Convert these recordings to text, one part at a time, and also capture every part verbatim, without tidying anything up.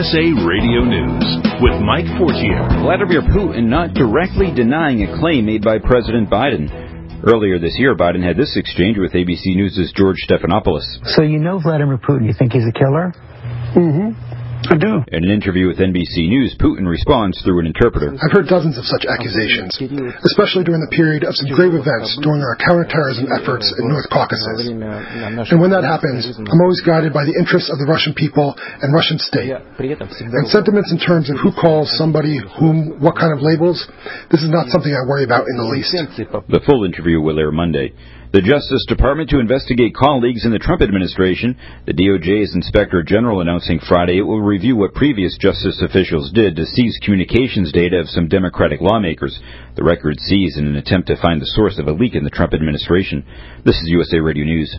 S A Radio News with Mike Fortier. Vladimir Putin not directly denying a claim made by President Biden. Earlier this year, Biden had this exchange with A B C News' George Stephanopoulos. So you know Vladimir Putin. You think he's a killer? Mm-hmm. I do. In an interview with N B C News, Putin responds through an interpreter. I've heard dozens of such accusations, especially during the period of some grave events during our counterterrorism efforts in North Caucasus. And when that happens, I'm always guided by the interests of the Russian people and Russian state. And sentiments in terms of who calls somebody whom, what kind of labels, this is not something I worry about in the least. The full interview will air Monday. The Justice Department to investigate colleagues in the Trump administration. The D O J's Inspector General announcing Friday it will review what previous justice officials did to seize communications data of some Democratic lawmakers. The record seized in an attempt to find the source of a leak in the Trump administration. This is U S A Radio News.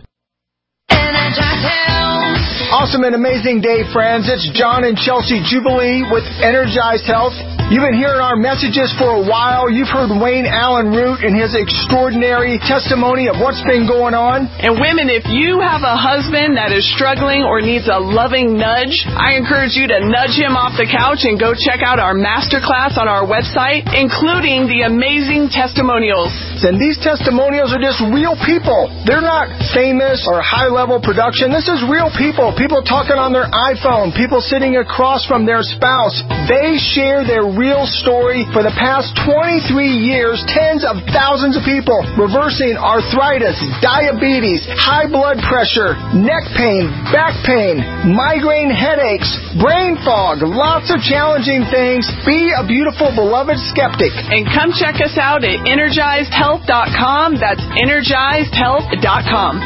Awesome and amazing day, friends. It's John and Chelsea Jubilee with Energized Health. You've been hearing our messages for a while. You've heard Wayne Allen Root and his extraordinary testimony of what's been going on. And women, if you have a husband that is struggling or needs a loving nudge, I encourage you to nudge him off the couch and go check out our masterclass on our website, including the amazing testimonials. And these testimonials are just real people. They're not famous or high-level production. This is real people. People talking on their iPhone. People sitting across from their spouse. They share their real story. For the past twenty-three years, tens of thousands of people reversing arthritis, diabetes, high blood pressure, neck pain, back pain, migraine headaches, brain fog, lots of challenging things. Be a beautiful, beloved skeptic. And come check us out at energized health dot com. That's energized health dot com.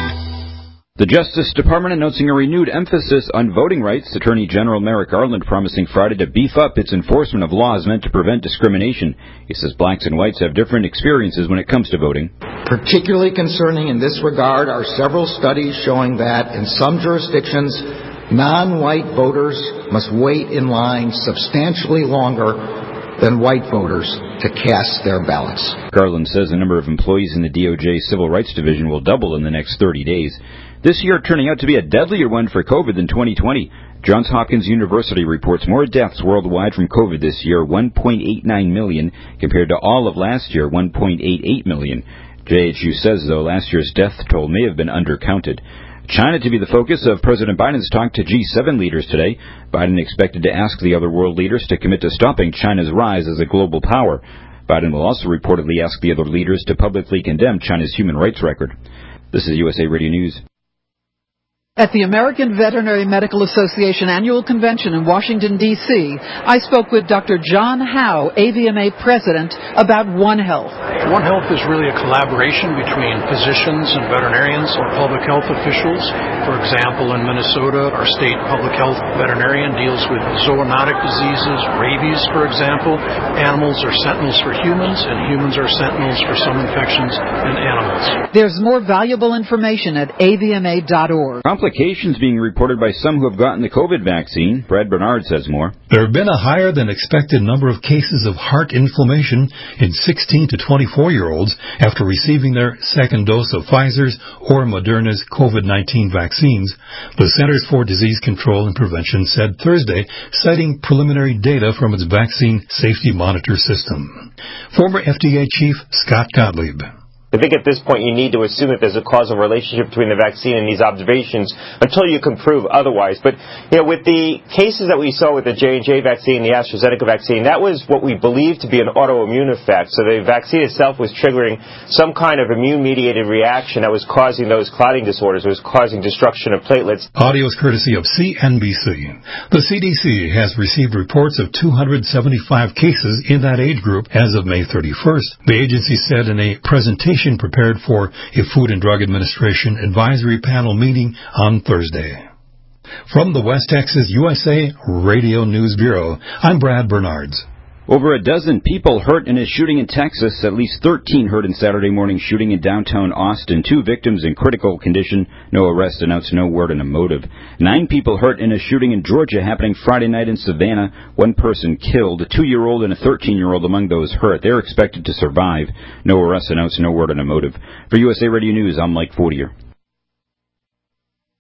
The Justice Department announcing a renewed emphasis on voting rights. Attorney General Merrick Garland promising Friday to beef up its enforcement of laws meant to prevent discrimination. He says blacks and whites have different experiences when it comes to voting. Particularly concerning in this regard are several studies showing that in some jurisdictions, non-white voters must wait in line substantially longer than white voters to cast their ballots. Garland says the number of employees in the D O J Civil Rights Division will double in the next thirty days. This year turning out to be a deadlier one for COVID than twenty twenty. Johns Hopkins University reports more deaths worldwide from COVID this year, one point eight nine million, compared to all of last year, one point eight eight million. J H U says, though, last year's death toll may have been undercounted. China to be the focus of President Biden's talk to G seven leaders today. Biden expected to ask the other world leaders to commit to stopping China's rise as a global power. Biden will also reportedly ask the other leaders to publicly condemn China's human rights record. This is U S A Radio News. At the American Veterinary Medical Association Annual Convention in Washington, D C, I spoke with Doctor John Howe, A V M A President, about One Health. One Health is really a collaboration between physicians and veterinarians or public health officials. For example, in Minnesota, our state public health veterinarian deals with zoonotic diseases, rabies, for example. Animals are sentinels for humans, and humans are sentinels for some infections in animals. There's more valuable information at A V M A dot org. Complications being reported by some who have gotten the COVID vaccine. Brad Bernard says more. There have been a higher than expected number of cases of heart inflammation in sixteen to twenty-four-year-olds after receiving their second dose of Pfizer's or Moderna's COVID nineteen vaccines, the Centers for Disease Control and Prevention said Thursday, citing preliminary data from its vaccine safety monitor system. Former F D A Chief Scott Gottlieb. I think at this point you need to assume that there's a causal relationship between the vaccine and these observations until you can prove otherwise. But, you know, with the cases that we saw with the J and J vaccine, the AstraZeneca vaccine, that was what we believed to be an autoimmune effect. So the vaccine itself was triggering some kind of immune-mediated reaction that was causing those clotting disorders. It was causing destruction of platelets. Audio is courtesy of C N B C. The C D C has received reports of two hundred seventy-five cases in that age group as of May thirty-first. The agency said in a presentation prepared for a Food and Drug Administration advisory panel meeting on Thursday. From the West Texas U S A Radio News Bureau, I'm Brad Bernards. Over a dozen people hurt in a shooting in Texas, at least thirteen hurt in Saturday morning shooting in downtown Austin. Two victims in critical condition. No arrest announced, no word on a motive. Nine people hurt in a shooting in Georgia happening Friday night in Savannah. One person killed, a two-year-old and a thirteen-year-old among those hurt. They're expected to survive. No arrest announced, no word on a motive. For U S A Radio News, I'm Mike Fortier.